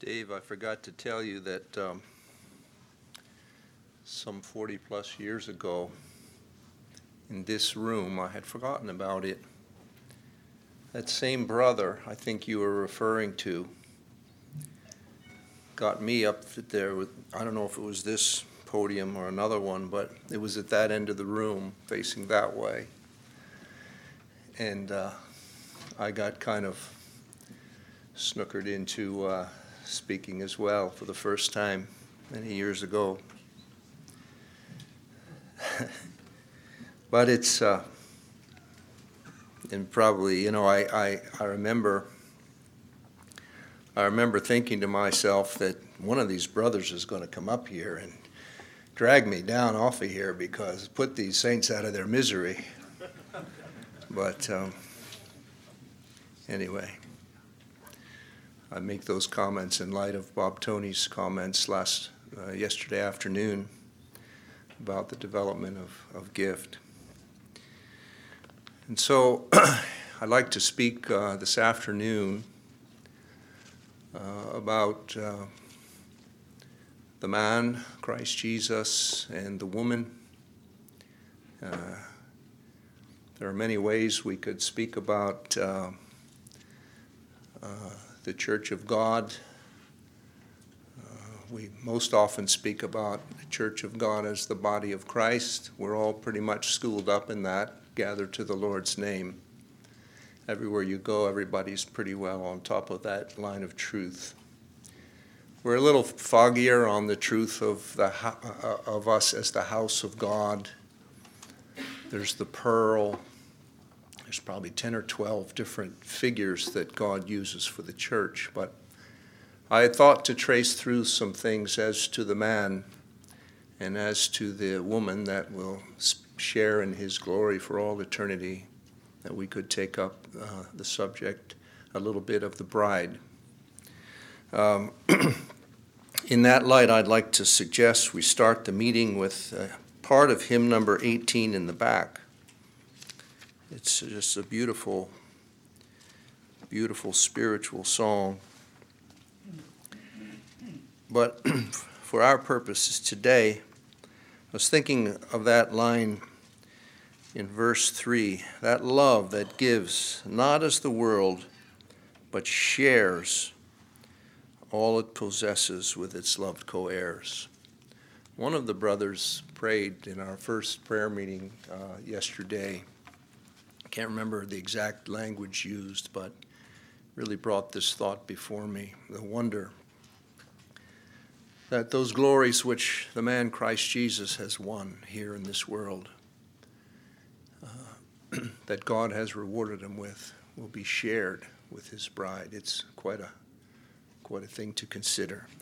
Dave, I forgot to tell you that some 40 plus years ago in this room, I had forgotten about it. That same brother I think you were referring to got me up there with, I don't know if it was this podium or another one, but it was at that end of the room facing that way. And I got kind of snookered into speaking as well for the first time many years ago. But it's, and probably, I remember thinking to myself that one of these brothers is going to come up here and drag me down off of here because put these saints out of their misery. But anyway, I make those comments in light of Bob Tony's comments yesterday afternoon about the development of gift. And so I'd like to speak this afternoon about the man, Christ Jesus, and the woman. There are many ways we could speak about the Church of God. We most often speak about the Church of God as the body of Christ. We're all pretty much schooled up in that, gathered to the Lord's name. Everywhere you go, everybody's pretty well on top of that line of truth. We're a little foggier on the truth of us as the house of God. There's the pearl. There's probably 10 or 12 different figures that God uses for the church, but I had thought to trace through some things as to the man and as to the woman that will share in his glory for all eternity, that we could take up the subject a little bit of the bride. In that light, I'd like to suggest we start the meeting with part of hymn number 18 in the back. It's just a beautiful, beautiful spiritual song. But for our purposes today, I was thinking of that line in verse 3, that love that gives, not as the world, but shares all it possesses with its loved co-heirs. One of the brothers prayed in our first prayer meeting yesterday. I can't remember the exact language used, but really brought this thought before me, the wonder that those glories which the man Christ Jesus has won here in this world, that God has rewarded him with, will be shared with his bride. It's quite a thing to consider.